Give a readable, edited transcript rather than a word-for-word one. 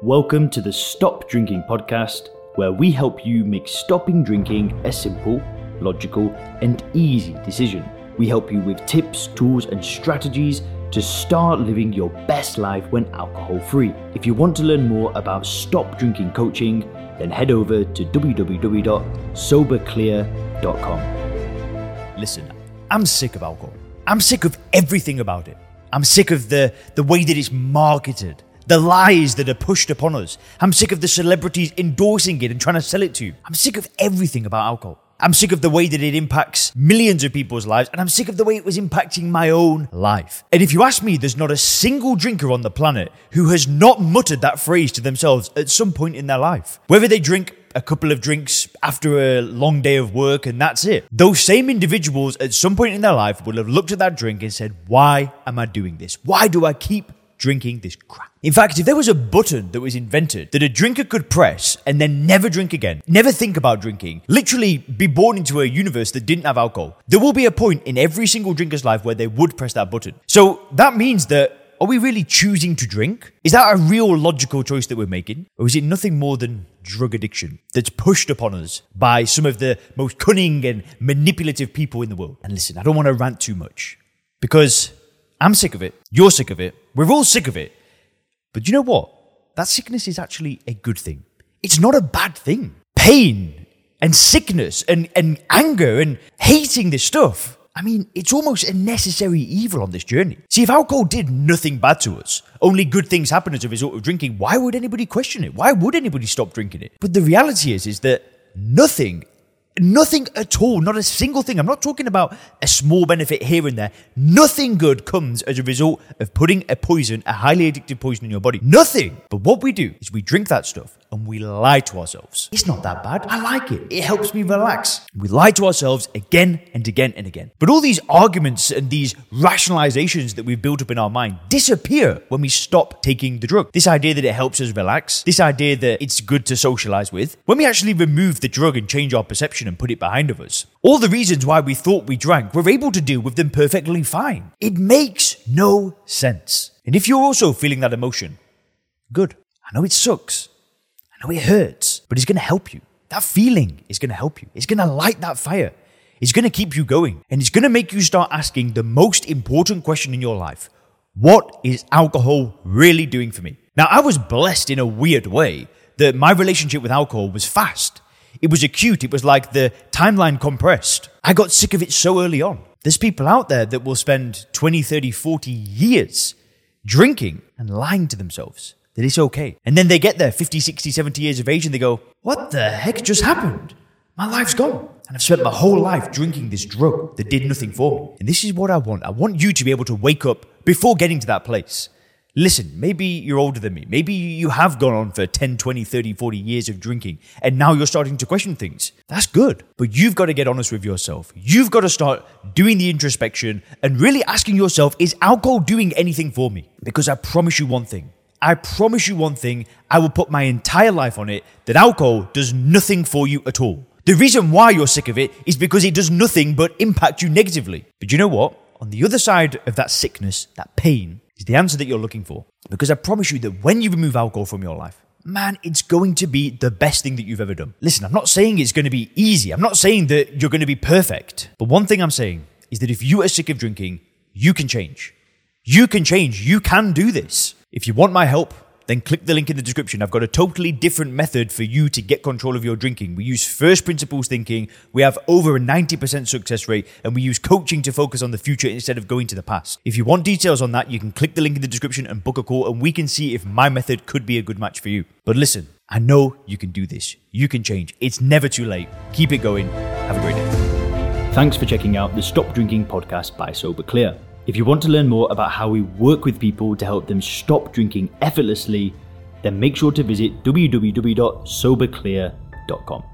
Welcome to the Stop Drinking podcast, where we help you make stopping drinking a simple, logical, and easy decision. We help you with tips, tools, and strategies to start living your best life when alcohol-free. If you want to learn more about Stop Drinking coaching, then head over to www.soberclear.com. Listen, I'm sick of alcohol. I'm sick of everything about it. I'm sick of the way that it's marketed, the lies that are pushed upon us. I'm sick of the celebrities endorsing it and trying to sell it to you. I'm sick of everything about alcohol. I'm sick of the way that it impacts millions of people's lives, and I'm sick of the way it was impacting my own life. And if you ask me, there's not a single drinker on the planet who has not muttered that phrase to themselves at some point in their life. Whether they drink a couple of drinks after a long day of work and that's it. Those same individuals at some point in their life will have looked at that drink and said, why am I doing this? Why do I keep drinking this crap? In fact, if there was a button that was invented that a drinker could press and then never drink again, never think about drinking, literally be born into a universe that didn't have alcohol, there will be a point in every single drinker's life where they would press that button. So that means that, are we really choosing to drink? Is that a real logical choice that we're making? Or is it nothing more than drug addiction that's pushed upon us by some of the most cunning and manipulative people in the world? And listen, I don't want to rant too much because I'm sick of it. You're sick of it. We're all sick of it. But you know what? That sickness is actually a good thing. It's not a bad thing. Pain and sickness and anger and hating this stuff, I mean, it's almost a necessary evil on this journey. See, if alcohol did nothing bad to us, only good things happen as a result of drinking, why would anybody question it? Why would anybody stop drinking it? But the reality is that nothing at all, not a single thing. I'm not talking about a small benefit here and there. Nothing good comes as a result of putting a highly addictive poison in your body. Nothing. But what we do is we drink that stuff and we lie to ourselves. It's not that bad. I like it. It helps me relax. We lie to ourselves again and again and again. But all these arguments and these rationalizations that we've built up in our mind disappear when we stop taking the drug. This idea that it helps us relax, this idea that it's good to socialize with, when we actually remove the drug and change our perception and put it behind of us, all the reasons why we thought we drank, we're able to deal with them perfectly fine. It makes no sense. And if you're also feeling that emotion, good. I know it sucks. I know it hurts, but it's going to help you. That feeling is going to help you. It's going to light that fire. It's going to keep you going. And it's going to make you start asking the most important question in your life. What is alcohol really doing for me? Now, I was blessed in a weird way that my relationship with alcohol was fast. It was acute. It was like the timeline compressed. I got sick of it so early on. There's people out there that will spend 20, 30, 40 years drinking and lying to themselves that it's okay. And then they get there 50, 60, 70 years of age and they go, what the heck just happened? My life's gone. And I've spent my whole life drinking this drug that did nothing for me. And this is what I want. I want you to be able to wake up before getting to that place. Listen, maybe you're older than me. Maybe you have gone on for 10, 20, 30, 40 years of drinking, and now you're starting to question things. That's good. But you've got to get honest with yourself. You've got to start doing the introspection and really asking yourself, is alcohol doing anything for me? Because I promise you one thing. I will put my entire life on it, that alcohol does nothing for you at all. The reason why you're sick of it is because it does nothing but impact you negatively. But you know what? On the other side of that sickness, that pain, is the answer that you're looking for. Because I promise you that when you remove alcohol from your life, man, it's going to be the best thing that you've ever done. Listen, I'm not saying it's going to be easy. I'm not saying that you're going to be perfect. But one thing I'm saying is that if you are sick of drinking, you can change. You can change. You can do this. If you want my help, then click the link in the description. I've got a totally different method for you to get control of your drinking. We use first principles thinking. We have over a 90% success rate, and we use coaching to focus on the future instead of going to the past. If you want details on that, you can click the link in the description and book a call, and we can see if my method could be a good match for you. But listen, I know you can do this. You can change. It's never too late. Keep it going. Have a great day. Thanks for checking out the Stop Drinking podcast by Sober Clear. If you want to learn more about how we work with people to help them stop drinking effortlessly, then make sure to visit www.soberclear.com.